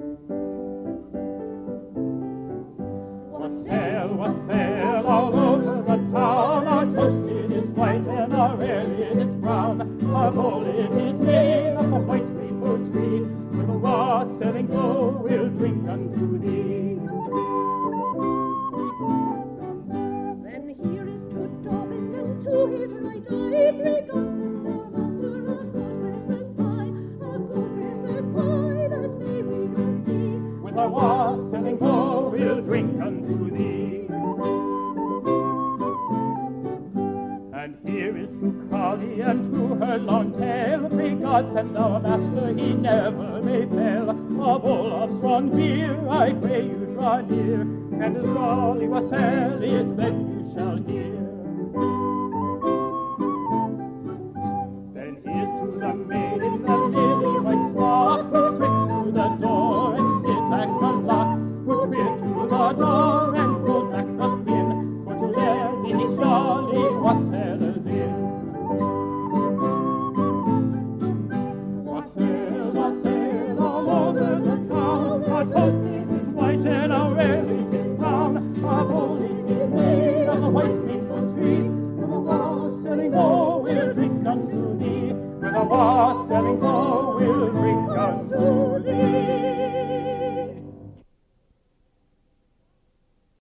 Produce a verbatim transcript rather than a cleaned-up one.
Wassail, wassail, all over the town, our toast it is white and our ale it is brown. Our bowl it is made of a white maple tree, with a wassailing bow we'll drink unto thee. Then here is to Dobbin and to his right eye, three guns and our master a good Christmas pie, a good Christmas pie that may we all see. With our wassailing bow we'll drink unto thee. And here is to Collie and to her long tail, pray God send our master he never may fail. A bowl of strong beer, I pray you draw near, and as Collie wassail it's then you shall hear. Then here's to the maid in the lily white smock, who tripped to the door and slid back the lock, who tripped to the door and pulled back the pin, for to let these jolly wassailers in. Wassail, wassail, all over the town, our toast it is white and our ale it is brown. Our bowl it is made of a white maple tree, with a wassailing bow we'll drink unto thee. With a wassailing bow we'll drink